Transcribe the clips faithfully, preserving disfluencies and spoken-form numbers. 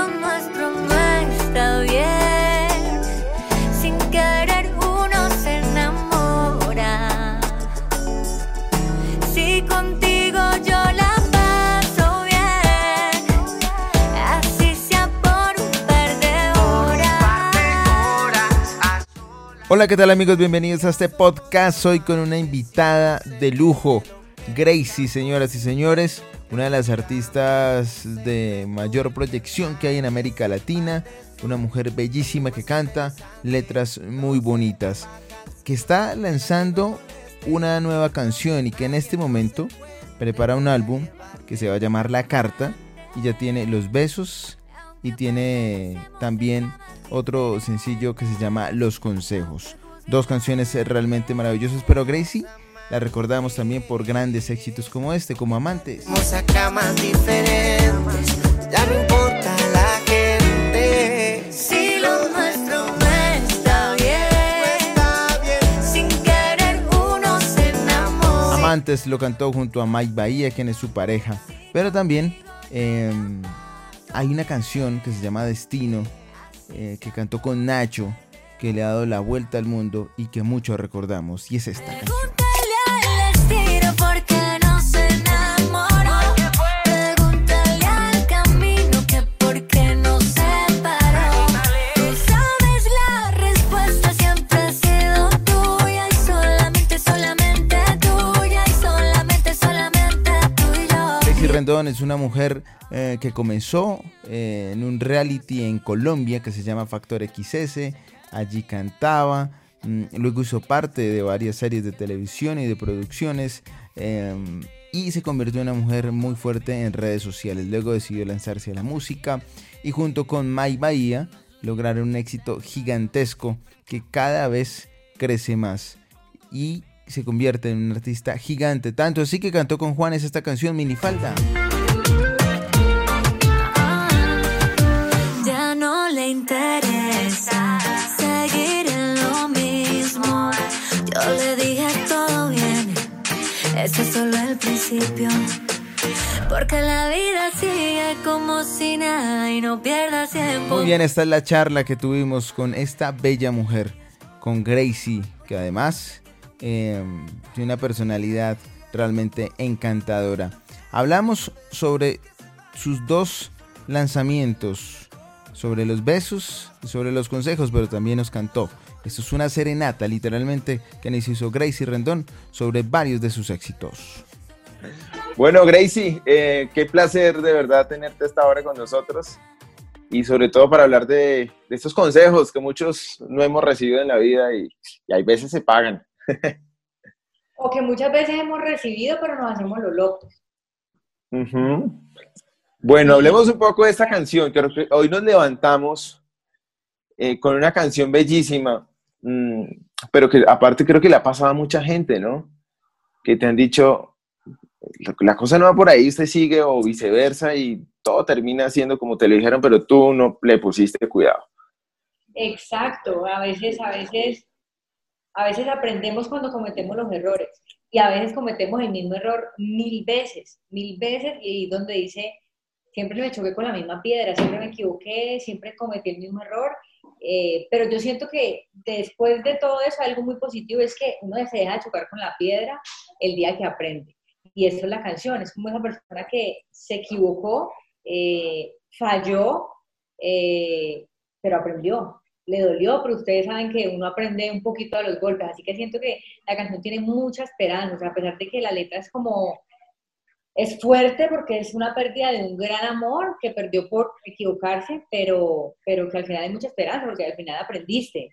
lo nuestro no está bien, sin querer uno se enamora. Si contigo yo la paso bien, así sea por un par de horas. Hola, ¿qué tal amigos? Bienvenidos a este podcast. Hoy con una invitada de lujo, Gracie, señoras y señores, una de las artistas de mayor proyección que hay en América Latina, una mujer bellísima que canta letras muy bonitas, que está lanzando una nueva canción y que en este momento prepara un álbum que se va a llamar La Carta, y ya tiene Los Besos y tiene también otro sencillo que se llama Los Consejos. Dos canciones realmente maravillosas, pero Gracie la recordamos también por grandes éxitos como este, como Amantes. Vamos a camas diferentes, ya no importa la gente. Si lo nuestro no está bien, sin querer uno se enamora. Amantes lo cantó junto a Mike Bahía, quien es su pareja, pero también eh, hay una canción que se llama Destino, eh, que cantó con Nacho, que le ha dado la vuelta al mundo y que muchos recordamos, y es esta canción. Pregúntale al destino por qué no se enamoró. Pregúntale al camino que por qué no se paró. Tú sabes la respuesta, siempre ha sido tuya y solamente, solamente tuya y solamente, solamente tuyo. Gracie Rendón es una mujer eh, que comenzó eh, en un reality en Colombia que se llama Factor X S. Allí cantaba, mmm, luego hizo parte de varias series de televisión y de producciones, eh, y se convirtió en una mujer muy fuerte en redes sociales. Luego decidió lanzarse a la música y junto con Mike Bahía lograron un éxito gigantesco que cada vez crece más y se convierte en un artista gigante, tanto así que cantó con Juanes esta canción Minifalda. Ya no le interesa seguir en lo mismo. Yo le dije todo bien, ese es solo el principio. Porque la vida sigue como si nada y no pierdas tiempo. Muy bien, esta es la charla que tuvimos con esta bella mujer, con Gracie, que además eh, tiene una personalidad realmente encantadora. Hablamos sobre sus dos lanzamientos, sobre Los Besos y sobre Los Consejos, pero también nos cantó. Esto es una serenata, literalmente, que nos hizo Gracie Rendón sobre varios de sus éxitos. Bueno, Gracie, eh, qué placer de verdad tenerte a esta hora con nosotros y sobre todo para hablar de, de estos consejos que muchos no hemos recibido en la vida y, y hay veces se pagan. O que muchas veces hemos recibido, pero nos hacemos los locos. Uh-huh. Bueno, hablemos un poco de esta canción. Creo que hoy nos levantamos eh, con una canción bellísima, mmm, pero que aparte creo que le ha pasado a mucha gente, ¿no? Que te han dicho, la cosa no va por ahí, usted sigue, o viceversa, y todo termina siendo como te lo dijeron, pero tú no le pusiste cuidado. Exacto, a veces, a veces, a veces aprendemos cuando cometemos los errores, y a veces cometemos el mismo error mil veces, mil veces, y ahí es donde dice, siempre me choqué con la misma piedra, siempre me equivoqué, siempre cometí el mismo error, eh, pero yo siento que después de todo eso, algo muy positivo es que uno se deja de chocar con la piedra el día que aprende. Y eso es la canción, es como esa persona que se equivocó, eh, falló, eh, pero aprendió, le dolió, pero ustedes saben que uno aprende un poquito de los golpes, así que siento que la canción tiene mucha esperanza, o sea, a pesar de que la letra es como, es fuerte porque es una pérdida de un gran amor que perdió por equivocarse, pero, pero que al final hay mucha esperanza porque al final aprendiste.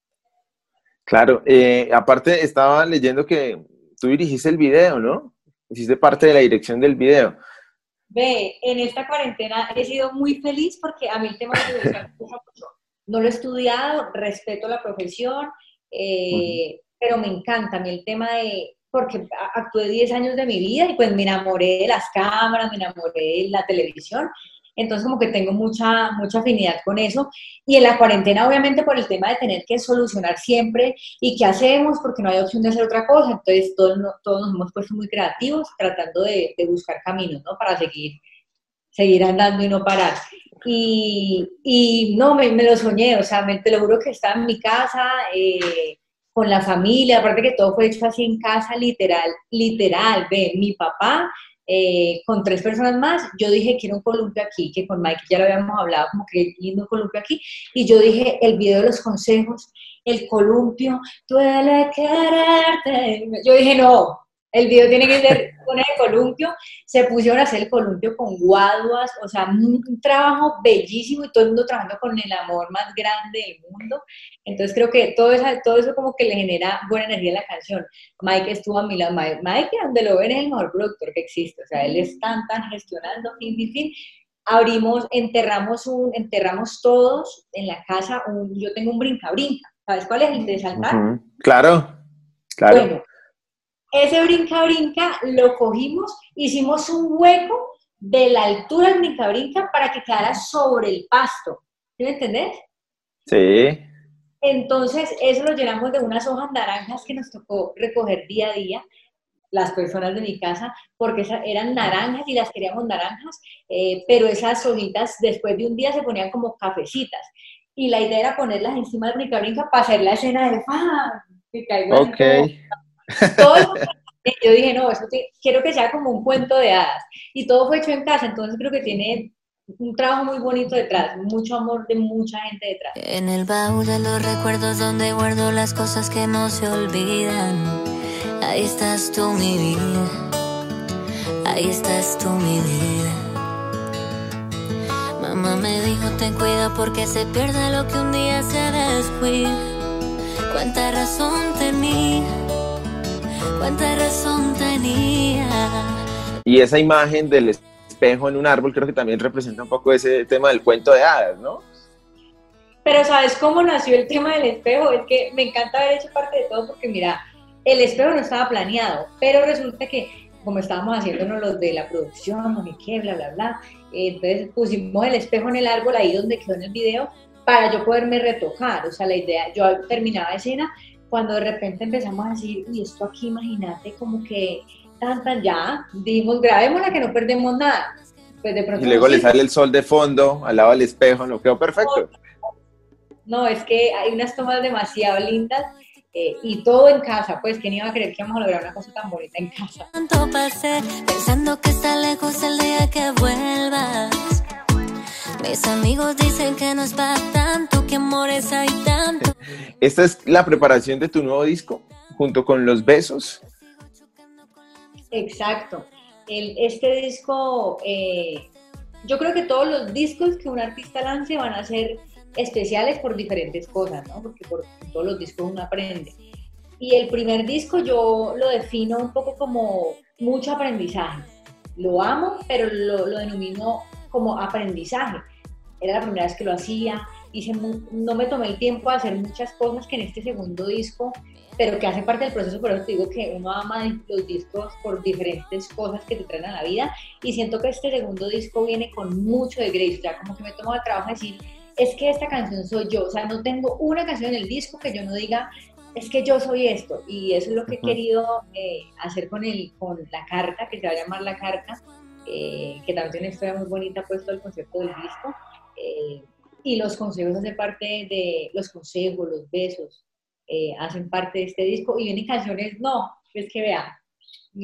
Claro, eh, aparte estaba leyendo que tú dirigiste el video, ¿no? Hiciste parte de la dirección del video. Ve, en esta cuarentena he sido muy feliz porque a mí el tema de la me gusta mucho. No lo he estudiado, respeto la profesión, eh, uh-huh. pero me encanta a mí el tema de, porque actué diez años de mi vida y pues me enamoré de las cámaras, me enamoré de la televisión, entonces como que tengo mucha, mucha afinidad con eso, y en la cuarentena obviamente por el tema de tener que solucionar siempre, y qué hacemos porque no hay opción de hacer otra cosa, entonces todos, todos nos hemos puesto muy creativos tratando de, de buscar caminos, ¿no? Para seguir, seguir andando y no parar. Y, y no, me, me lo soñé, o sea, me, te lo juro que estaba en mi casa, eh, con la familia, aparte que todo fue hecho así en casa, literal, literal, ve, mi papá, eh, con tres personas más, yo dije, quiero un columpio aquí, que con Mike ya lo habíamos hablado, como que lindo un columpio aquí, y yo dije, el video de los consejos, el columpio, duele quererte, yo dije, no, el video tiene que ser con el columpio, se pusieron a hacer el columpio con guaduas, o sea, un, un trabajo bellísimo y todo el mundo trabajando con el amor más grande del mundo. Entonces creo que todo eso, todo eso como que le genera buena energía a la canción. Mike estuvo a mi lado, Mike, Mike, donde lo ven, es el mejor productor que existe, o sea, él es tan, tan gestionando, fin, fin, fin. Abrimos, enterramos un, enterramos todos en la casa, un, yo tengo un brinca-brinca, ¿sabes cuál es el de saltar? Uh-huh. Claro, claro. Bueno, ese brinca-brinca lo cogimos, hicimos un hueco de la altura del brinca-brinca para que quedara sobre el pasto. ¿Sí me entendés? Sí. Entonces, eso lo llenamos de unas hojas naranjas que nos tocó recoger día a día, las personas de mi casa, porque esas eran naranjas y las queríamos naranjas, eh, pero esas hojitas después de un día se ponían como cafecitas. Y la idea era ponerlas encima del brinca-brinca para hacer la escena de ¡ah! Que caigo Ok. todo eso, yo dije, no, eso te, quiero que sea como un cuento de hadas. Y todo fue hecho en casa, entonces creo que tiene un trabajo muy bonito detrás, mucho amor de mucha gente detrás. En el baúl de los recuerdos donde guardo las cosas que no se olvidan, ahí estás tú, mi vida, ahí estás tú, mi vida. Mamá me dijo, ten cuidado porque se pierde lo que un día se descuida. Cuánta razón tenía, cuánta razón tenía. Y esa imagen del espejo en un árbol creo que también representa un poco ese tema del cuento de hadas, ¿no? Pero ¿sabes cómo nació el tema del espejo? Es que me encanta haber hecho parte de todo porque mira, el espejo no estaba planeado, pero resulta que como estábamos haciéndonos los de la producción, no sé qué, bla, bla, bla, entonces pusimos el espejo en el árbol ahí donde quedó en el video para yo poderme retocar, o sea, la idea, yo terminaba escena cuando de repente empezamos a decir, uy, esto aquí, imagínate, como que tan, tan, ya, dijimos, grabémosla que no perdemos nada. Pues de pronto Y luego no, le sí, sale el sol de fondo, al lado del espejo, no quedó perfecto. no, es que hay unas tomas demasiado lindas eh, y todo en casa, pues, ¿quién iba a creer que íbamos a lograr una cosa tan bonita en casa? Tanto pasé pensando que está lejos el día que vuelvas. Mis amigos dicen que no es para tanto, que amores hay tanto. Esta es la preparación de tu nuevo disco, junto con Los Besos. Exacto. El, este disco, eh, yo creo que todos los discos que un artista lance van a ser especiales por diferentes cosas, ¿no? Porque por todos los discos uno aprende. Y el primer disco yo lo defino un poco como mucho aprendizaje. Lo amo, pero lo, lo denomino como aprendizaje. Era la primera vez que lo hacía, hice mu- no me tomé el tiempo de hacer muchas cosas que en este segundo disco, pero que hacen parte del proceso, por eso te digo que uno ama los discos por diferentes cosas que te traen a la vida, y siento que este segundo disco viene con mucho de Grace, o sea, como que me tomo el trabajo de decir, es que esta canción soy yo, o sea, no tengo una canción en el disco que yo no diga, es que yo soy esto, y eso es lo que he querido eh, hacer con, el, con la carta, que se va a llamar La Carta, eh, que también tiene una historia muy bonita puesto el concepto del disco, eh, y los consejos hacen parte de, los consejos, los besos, eh, hacen parte de este disco, y vienen canciones, no, es que vean, no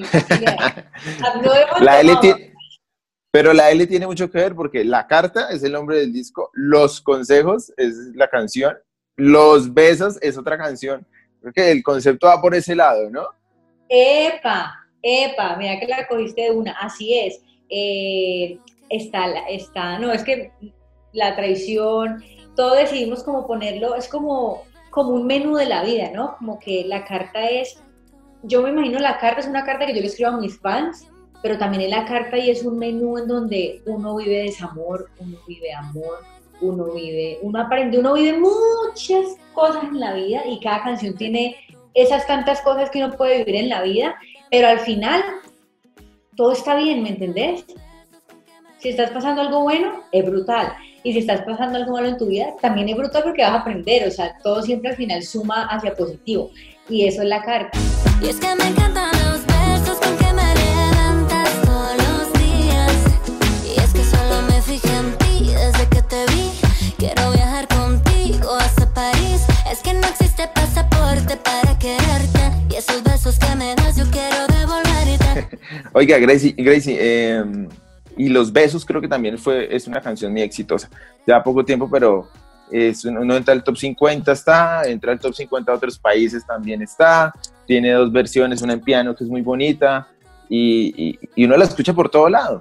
hemos La L tomado. tiene, pero la L tiene mucho que ver porque La Carta es el nombre del disco, Los Consejos es la canción, Los Besos es otra canción. Creo que el concepto va por ese lado, ¿no? Epa, epa, mira que la cogiste de una, así es. Eh, está, la- está, no, es que la traición, todo decidimos como ponerlo, es como, como un menú de la vida, ¿no? Como que la carta es, yo me imagino la carta es una carta que yo le escribo a mis fans, pero también es la carta y es un menú en donde uno vive desamor, uno vive amor, uno vive, uno aprende, uno vive muchas cosas en la vida y cada canción tiene esas tantas cosas que uno puede vivir en la vida, pero al final todo está bien, ¿me entendés? Si estás pasando algo bueno, es brutal. Y si estás pasando algo malo en tu vida, también es brutal porque vas a aprender. O sea, todo siempre al final suma hacia positivo. Y eso es la carta. Y es que me encantan los besos con que me levantas todos los días. Y es que solo me fijé en ti desde que Oiga, Gracie, Gracie eh, y Los Besos creo que también fue, es una canción muy exitosa. Ya poco tiempo, pero es, uno entra al top cincuenta, está, entra al top cincuenta de otros países, también está. Tiene dos versiones, una en piano que es muy bonita y, y, y uno la escucha por todo lado.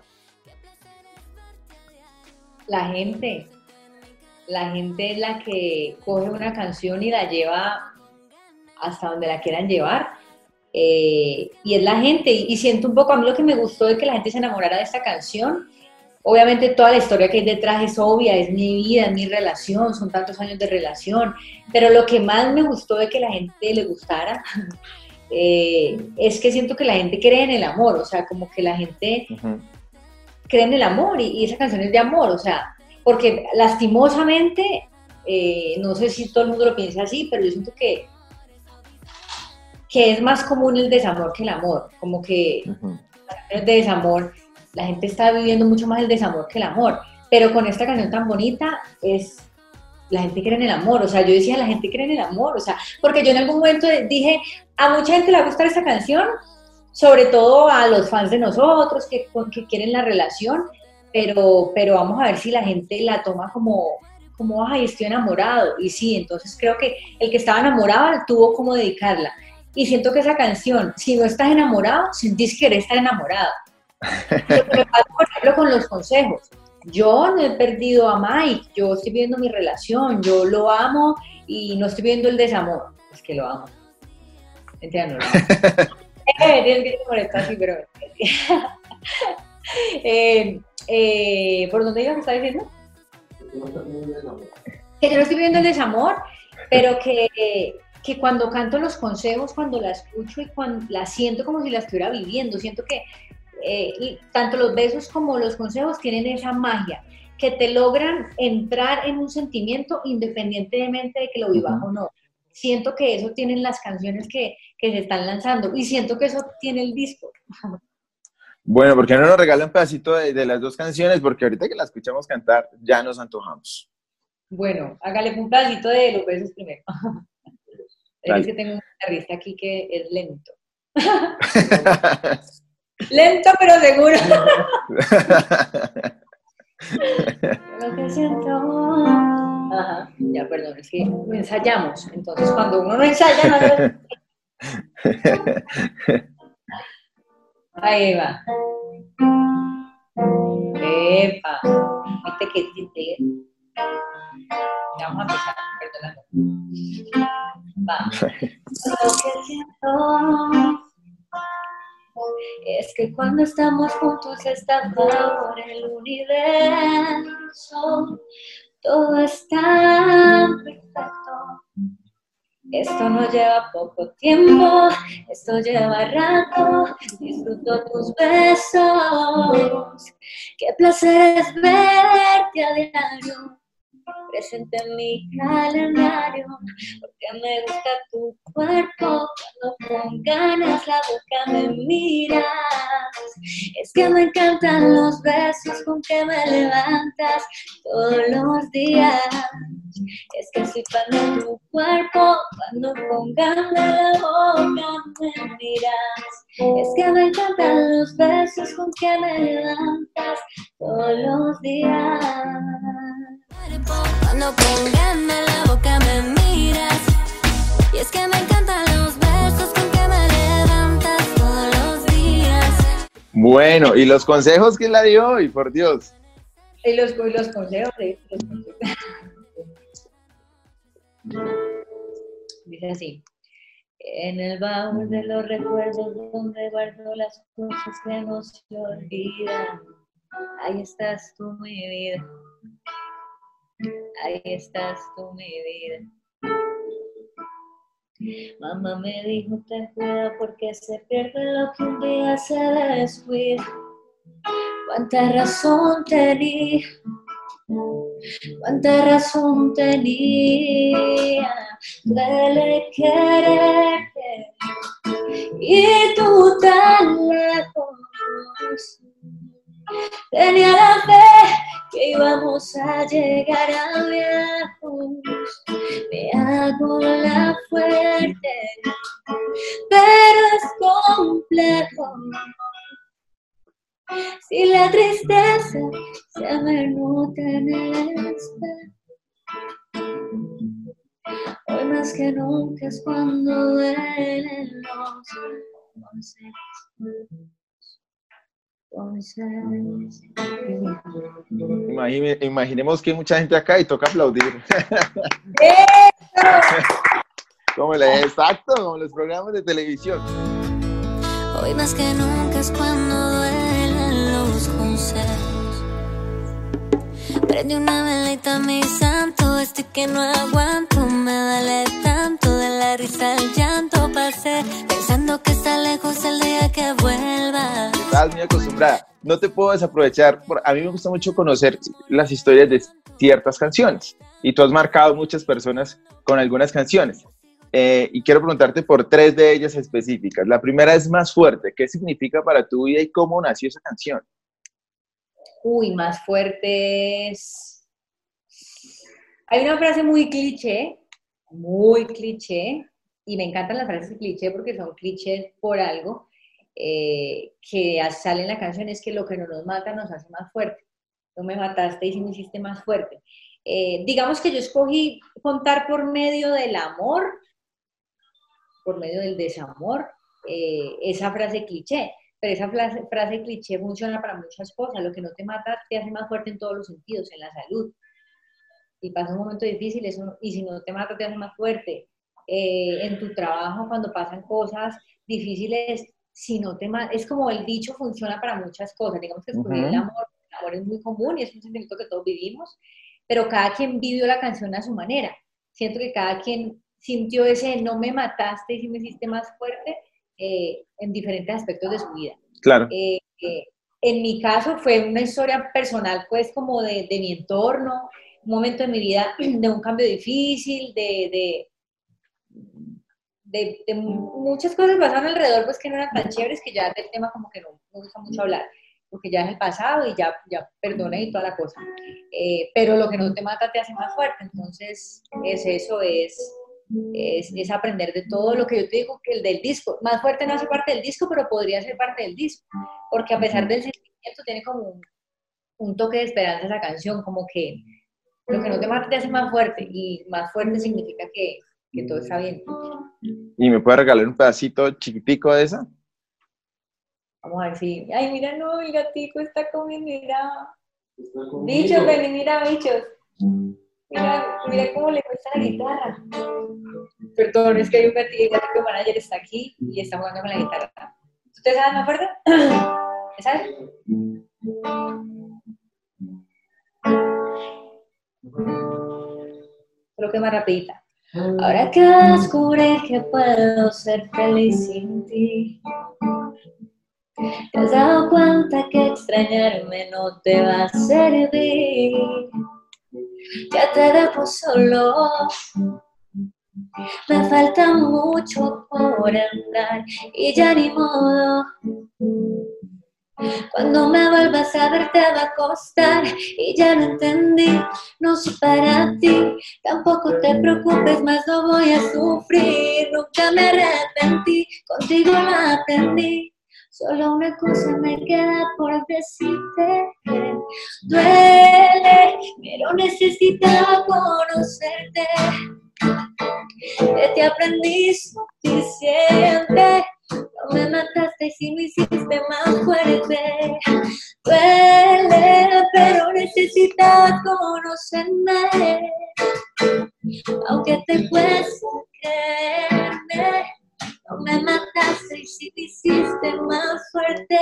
La gente, la gente es la que coge una canción y la lleva hasta donde la quieran llevar. Eh, y es la gente, y, y siento un poco, a mí lo que me gustó de que la gente se enamorara de esta canción, obviamente toda la historia que hay detrás es obvia, es mi vida, es mi relación, son tantos años de relación, pero lo que más me gustó de que la gente le gustara eh, es que siento que la gente cree en el amor, o sea, como que la gente uh-huh. cree en el amor, y, y esa canción es de amor, o sea, porque lastimosamente, eh, no sé si todo el mundo lo piensa así, pero yo siento que que es más común el desamor que el amor, como que uh-huh. el desamor, la gente está viviendo mucho más el desamor que el amor, pero con esta canción tan bonita, es la gente cree en el amor, o sea, yo decía, la gente cree en el amor, o sea, porque yo en algún momento dije, a mucha gente le va a gustar esta canción, sobre todo a los fans de nosotros, que, que quieren la relación, pero, pero vamos a ver si la gente la toma como, como, ay, estoy enamorado, y sí, entonces creo que el que estaba enamorado tuvo como dedicarla. Y siento que esa canción, si no estás enamorado, sentís que querés estar enamorado. Lo que me pasa, por ejemplo, con los consejos. Yo no he perdido a Mike, yo estoy viviendo mi relación, yo lo amo y no estoy viendo el desamor. Es que lo amo. Entiendo, no lo amo. eh, tienes que molestar así, pero... eh, eh, ¿Por dónde ibas? ¿Qué estás diciendo? Que yo no estoy viviendo el desamor, pero que... que cuando canto los consejos, cuando la escucho y cuando la siento como si la estuviera viviendo, siento que eh, y tanto los besos como los consejos tienen esa magia, que te logran entrar en un sentimiento independientemente de que lo vivas uh-huh. o no. Siento que eso tienen las canciones que, que se están lanzando y siento que eso tiene el disco. Bueno, ¿por qué no nos regala un pedacito de, de las dos canciones? Porque ahorita que la escuchamos cantar, ya nos antojamos. Bueno, hágale un pedacito de los besos primero. Es que tengo un guitarrista aquí que es lento. Lento, pero seguro. Lo que siento. Ajá, ya, perdón, es que no ensayamos. Entonces, cuando uno no ensaya, no... Ahí va. Epa. Viste que te... Ya vamos a empezar, perdóname. Va. Lo que siento es que cuando estamos juntos está por el universo, todo está perfecto. Esto no lleva poco tiempo, esto lleva rato, disfruto tus besos. Qué placer es verte a diario, presente en mi calendario, porque me gusta tu cuerpo, cuando con ganas la boca me miras. Es que me encantan los besos con que me levantas todos los días. Es que soy fan de tu cuerpo, cuando con ganas la boca me miras. Es que me encantan los besos con que me levantas todos los días. Cuando con ganas la boca me miras. Y es que me encantan los besos con que me levantas todos los días. Bueno, ¿y los consejos que la dio hoy, por Dios? Y los, y los consejos, ¿sí? Los consejos. Dice así: en el baúl de los recuerdos donde guardo las cosas que no se olvidan, ahí estás tú, mi vida. Ahí estás tú, mi vida. Mamá me dijo, ten cuidado porque se pierde lo que un día se descuida. Cuánta razón tenía, cuánta razón tenía. Duele quererte y tú tan lejos. Tenía la fe que íbamos a llegar a lejos. Me hago la fuerte, pero es complejo. Si la tristeza se me nota en el espejo, hoy más que nunca es cuando duelen los consejos. Imagine- imaginemos que hay mucha gente acá y toca aplaudir. Como le, exacto, como los programas de televisión. Hoy más que nunca es cuando duelen los consejos. Prende una velita, mi santo, estoy que no aguanto, me duele tanto, de la risa al llanto pasé, pensando que está lejos el día que vuelva. Estás muy acostumbrada. No te puedo desaprovechar. por- A mí me gusta mucho conocer las historias de ciertas canciones. Y tú has marcado muchas personas con algunas canciones. Eh, y quiero preguntarte por tres de ellas específicas. La primera es Más Fuerte. ¿Qué significa para tu vida y cómo nació esa canción? Uy, más fuertes. Hay una frase muy cliché, muy cliché, y me encantan las frases cliché porque son clichés por algo, eh, que sale en la canción, es que lo que no nos mata nos hace más fuerte. No me mataste y sí me hiciste más fuerte. Eh, digamos que yo escogí contar por medio del amor, por medio del desamor, eh, esa frase cliché. Pero esa frase, frase cliché funciona para muchas cosas. Lo que no te mata te hace más fuerte en todos los sentidos, en la salud. Si pasa un momento difícil, eso, y si no te mata te hace más fuerte. Eh, en tu trabajo, cuando pasan cosas difíciles, si no te mata, es como el dicho funciona para muchas cosas. Digamos que escogí el Ujú. amor. El amor es muy común y es un sentimiento que todos vivimos, pero cada quien vivió la canción a su manera. Siento que cada quien sintió ese no me mataste y sí me hiciste más fuerte, eh, en diferentes aspectos de su vida. Claro. Eh, eh, en mi caso fue una historia personal, pues como de, de mi entorno, un momento de mi vida de un cambio difícil, de, de, de, de muchas cosas pasaron alrededor, pues que no eran tan chéveres, que ya del tema como que no me gusta mucho hablar, porque ya es el pasado y ya, ya perdoné y toda la cosa. Eh, pero lo que no te mata te hace más fuerte, entonces es eso, es... Es, es aprender de todo lo que yo te digo, que el del disco, más fuerte no hace parte del disco, pero podría ser parte del disco, porque a pesar del sentimiento tiene como un, un toque de esperanza esa canción, como que lo que no te mata te hace más fuerte, y más fuerte significa que, que todo está bien. ¿Y me puedes regalar un pedacito chiquitico de esa? Vamos a ver si, ay, mira, no, el gatico está comiendo, mira, bichos, ven y mira, bichos. Mira, mira cómo le cuesta la guitarra. Perdón, es que hay un gatito, el gatito manager está aquí y está jugando con la guitarra. ¿Usted sabe más fuerte? ¿Sabes? Creo que más rapidita. Ahora que descubrí que puedo ser feliz sin ti, te has dado cuenta que extrañarme no te va a servir. Ya te dejo solo, me falta mucho por andar y ya ni modo. Cuando me vuelvas a ver te va a costar y ya lo entendí, no soy para ti. Tampoco te preocupes, más no voy a sufrir. Nunca me arrepentí, contigo lo aprendí. Solo una cosa me queda por decirte que duele, pero necesitaba conocerte. Que te aprendí suficiente. No me mataste y sí me hiciste más fuerte. Duele, pero necesitaba conocerme. Aunque te cueste creerme, no me mataste y sí me hiciste más fuerte.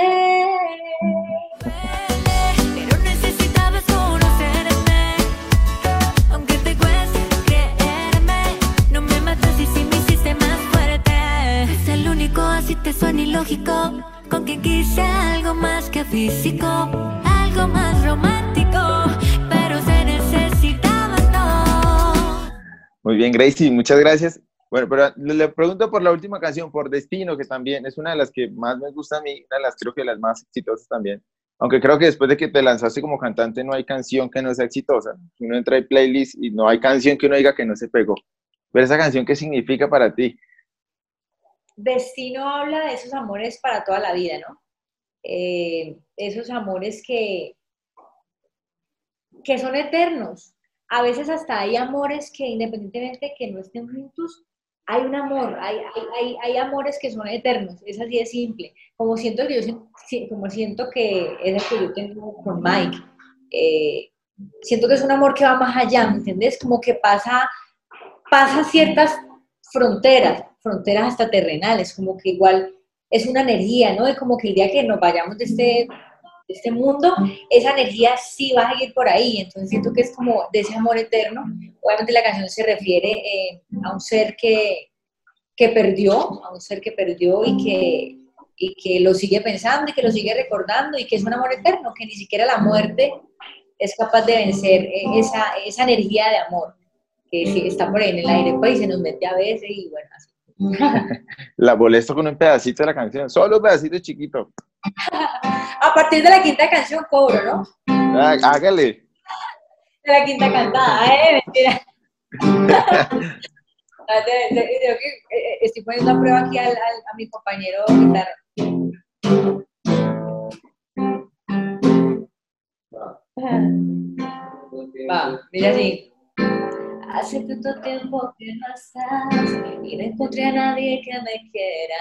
Pero necesitabas conocerme. Aunque te cueste creerme, no me mataste y sí me hiciste más fuerte. Es el único, así te suena ilógico, con quien quise algo más que físico, algo más romántico, pero se necesitaba todo. Muy bien, Gracie, muchas gracias. Bueno, pero le, le pregunto por la última canción, por Destino, que también es una de las que más me gusta a mí, una de las creo que las más exitosas también. Aunque creo que después de que te lanzaste como cantante no hay canción que no sea exitosa. Uno entra en playlist y no hay canción que uno diga que no se pegó. Pero esa canción, ¿qué significa para ti? Destino habla de esos amores para toda la vida, ¿no? eh, esos amores que, que son eternos. A veces hasta hay amores que independientemente que no estén juntos, hay un amor, hay, hay, hay, hay amores que son eternos, es así de simple. Como siento que yo siento, como siento que es el que yo tengo con Mike. Eh, siento que es un amor que va más allá, ¿me entiendes? Como que pasa, pasa ciertas fronteras, fronteras hasta terrenales, como que igual es una energía, ¿no? Es como que el día que nos vayamos de este, de este mundo, esa energía sí va a seguir por ahí, entonces siento que es como de ese amor eterno. Obviamente la canción se refiere eh, a un ser que, que perdió, a un ser que perdió y que, y que lo sigue pensando y que lo sigue recordando y que es un amor eterno, que ni siquiera la muerte es capaz de vencer esa, esa energía de amor que sí está por ahí en el aire, pues, y se nos mete a veces y bueno, así. La molesto con un pedacito de la canción, solo un pedacito chiquito. A partir de la quinta canción cobro, ¿no? Ah, hágale. De la quinta cantada, ¿eh? Mentira. Estoy poniendo a prueba aquí al, al, a mi compañero guitarra. Va, mira así. Hace tanto tiempo que no estás y no encontré a nadie que me quiera.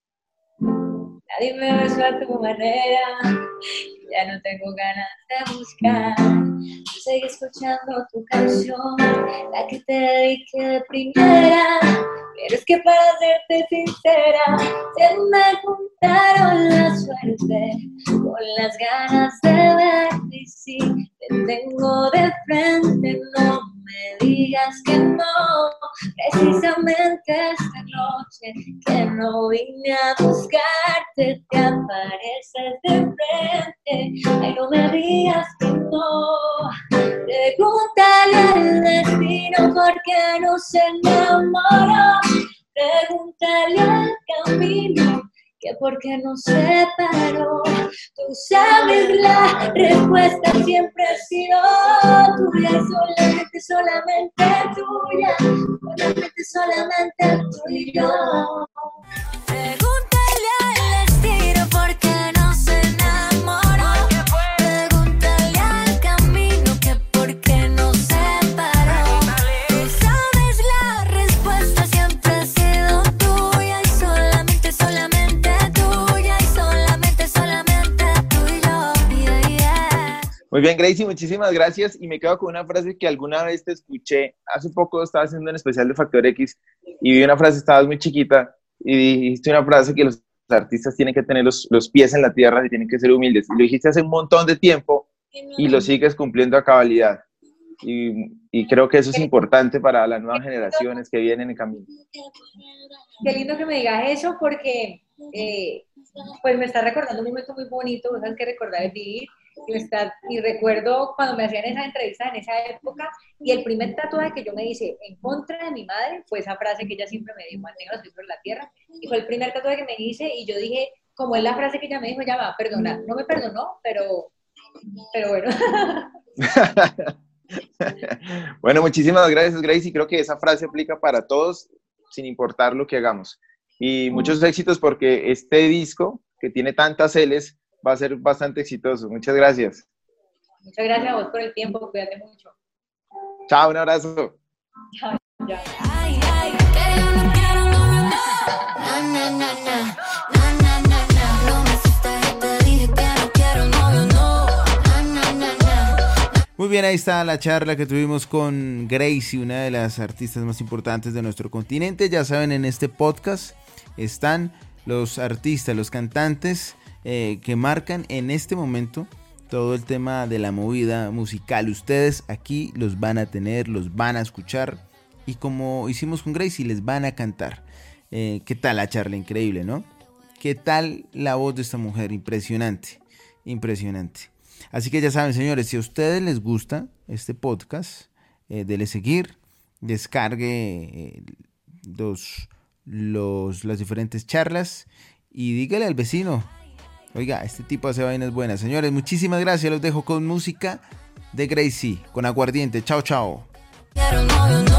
Nadie me besó a tu manera, ya no tengo ganas de buscar. Yo seguí escuchando tu canción, la que te dediqué de primera. Pero es que para serte sincera, se me juntaron la suerte con las ganas de verte. Y si te tengo de frente, no me digas que no. Precisamente esta noche que no vine a buscarte, te apareces de frente. Ay, no me digas que no. Pregúntale al destino por qué no se enamoró. Pregúntale al camino que por qué no se paró. Tú sabes la respuesta siempre ha sido tuya, solamente, solamente tuya, solamente, solamente tuya. Pregúntale al destino por qué no se enamoró. Pregúntale al camino que por qué no se paró. Tú sabes la respuesta siempre ha sido tuya y solamente, solamente tuya y solamente, solamente tuya. Yeah, yeah. Muy bien, Gracie, muchísimas gracias. Y me quedo con una frase que alguna vez te escuché. Hace poco estaba haciendo un especial de Factor X y vi una frase, estabas muy chiquita, y dijiste una frase que los artistas tienen que tener los, los pies en la tierra y tienen que ser humildes. Y lo dijiste hace un montón de tiempo y lo sigues cumpliendo a cabalidad. Y, y creo que eso es importante para las nuevas generaciones que vienen en camino. Qué lindo que me digas eso porque eh, pues me está recordando un momento muy bonito, cosas que recordar es vivir. Y, me está, y recuerdo cuando me hacían esa entrevista en esa época y el primer tatuaje que yo me hice en contra de mi madre fue esa frase que ella siempre me dijo: mantenga los pies sobre la tierra. Y fue el primer tatuaje que me hice y yo dije, como es la frase que ella me dijo, ya va a perdonar. No me perdonó, pero, pero bueno. Bueno, muchísimas gracias, Gracie. Y creo que esa frase aplica para todos, sin importar lo que hagamos. Y muchos éxitos porque este disco, que tiene tantas L's, va a ser bastante exitoso. Muchas gracias. Muchas gracias a vos por el tiempo, cuídate mucho. Chao, un abrazo. Chao, chao. Ay, ay, que yo no quiero, no, no, no. Na, na, na, na. Na, na, na, na. No me asustes, te dije que no quiero, no, no, no. Na, na, na, na. Muy bien, ahí está la charla que tuvimos con Gracie, una de las artistas más importantes de nuestro continente. Ya saben, en este podcast están los artistas, los cantantes eh, que marcan en este momento todo el tema de la movida musical. Ustedes aquí los van a tener, los van a escuchar y como hicimos con Gracie, les van a cantar. Eh, ¿Qué tal la charla? Increíble, ¿no? ¿Qué tal la voz de esta mujer? Impresionante, impresionante. Así que ya saben, señores, si a ustedes les gusta este podcast, eh, denle seguir, descargue eh, los, los, las diferentes charlas y dígale al vecino: oiga, este tipo hace vainas buenas. Señores, muchísimas gracias. Los dejo con música de Gracie, con Aguardiente. Chao, chao. Quiero, no, no, no.